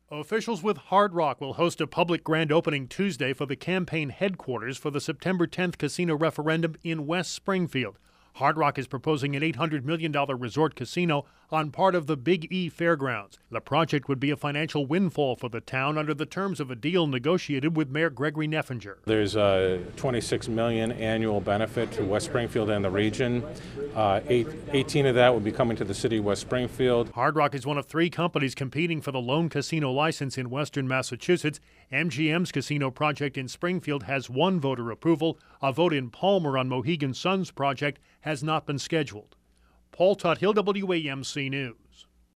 Officials with Hard Rock will host a public grand opening Tuesday for the campaign headquarters for the September 10th casino referendum in West Springfield. Hard Rock is proposing an $800 million resort casino on part of the Big E Fairgrounds. The project would be a financial windfall for the town under the terms of a deal negotiated with Mayor Gregory Neffinger. There's a $26 million annual benefit to West Springfield and the region. 18 of that will be coming to the city of West Springfield. Hard Rock is one of 3 companies competing for the lone casino license in western Massachusetts. MGM's casino project in Springfield has 1 voter approval. A vote in Palmer on Mohegan Sun's project has not been scheduled. Paul Tuthill, WAMC News.